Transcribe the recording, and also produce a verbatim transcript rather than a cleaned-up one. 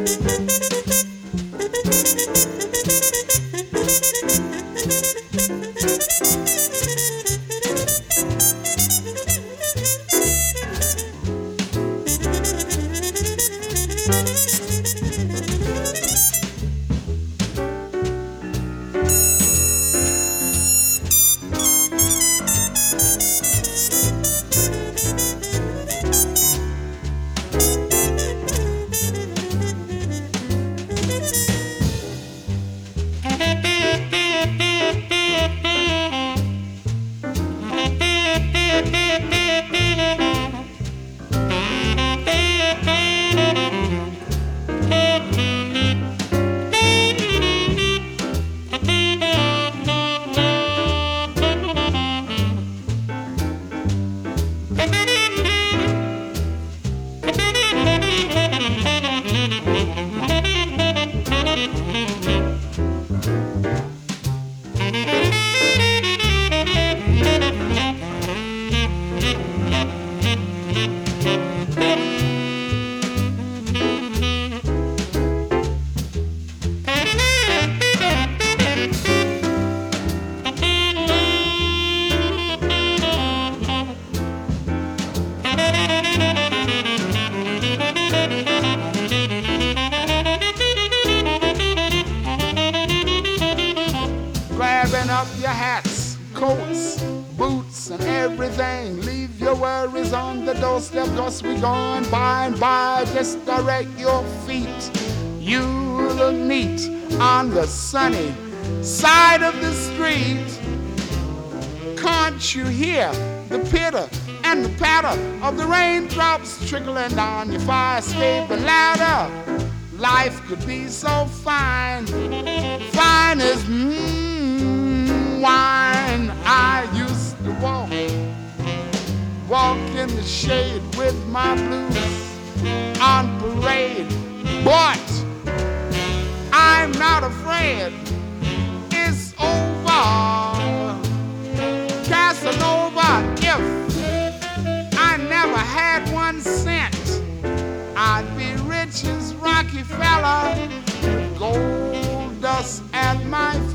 Grabbing up your hats, coats, boots, and everything. Leave your worries on the doorstep, cause we going by and by. Just direct your feet. You'll meet on the sunny side of the street. Can't you hear the pitter and the patter of the raindrops trickling down your fire escape ladder? Life could be so fine, fine as mmm, wine. I used to walk, walk in the shade with my blues on parade. But I'm not afraid, it's over. Casanova, if I never had one cent, I'd be rich as Rockefeller with gold dust at my